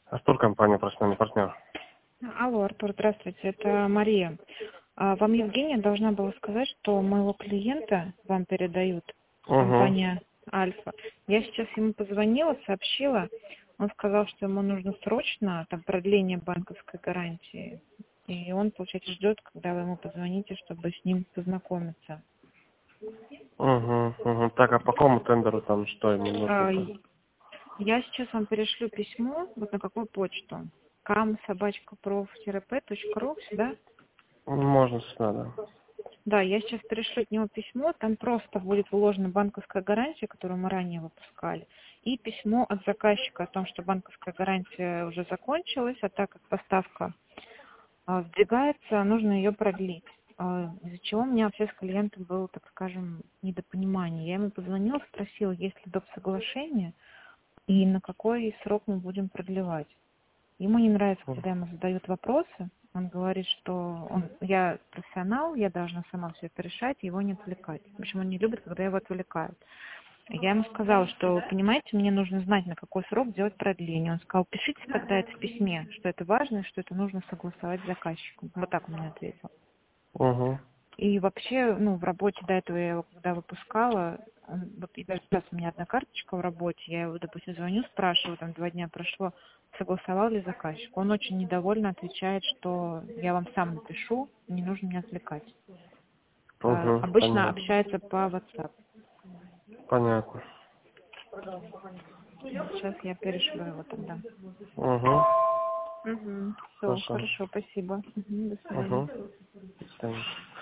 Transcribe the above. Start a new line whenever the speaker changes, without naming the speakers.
Артур, компания «Профессиональный партнер».
Алло, Артур, здравствуйте, это Мария. Вам Евгения должна была сказать, что моего клиента вам передают
Угу.
компания Альфа. Я сейчас ему позвонила, сообщила. Он сказал, что ему нужно срочно там продление банковской гарантии. И он, получается, ждет, когда вы ему позвоните, чтобы с ним познакомиться.
Угу. Так, а по какому тендеру там что ему
А,
нужно-то?
Я сейчас вам перешлю письмо, вот на какую почту? kam@prof-p.ru, да?
Можно сюда, да.
Да, я сейчас перешлю от него письмо, там просто будет вложена банковская гарантия, которую мы ранее выпускали, и письмо от заказчика о том, что банковская гарантия уже закончилась, а так как поставка сдвигается, нужно ее продлить. Из-за чего у меня вообще с клиентом было, так скажем, недопонимание. Я ему позвонила, спросила, есть ли доп. Соглашение и на какой срок мы будем продлевать. Ему не нравится, когда ему задают вопросы. Он говорит, что я профессионал, я должна сама все это решать, его не отвлекать. В общем, он не любит, когда его отвлекают. Я ему сказала, что, понимаете, мне нужно знать, на какой срок делать продление. Он сказал, пишите тогда это в письме, что это важно, что это нужно согласовать с заказчиком. Вот так он мне ответил.
Угу.
И вообще, в работе до этого я его когда выпускала, вот и даже сейчас у меня одна карточка в работе, я его, допустим, звоню, спрашиваю, там 2 дня прошло, согласовал ли заказчик. Он очень недовольно отвечает, что я вам сам напишу, не нужно меня отвлекать. Обычно
Понятно.
общается по WhatsApp.
Понятно.
Сейчас я перешлю его тогда.
Угу.
Угу. Все,
Хорошо.
хорошо, спасибо. До свидания.
Угу. До свидания.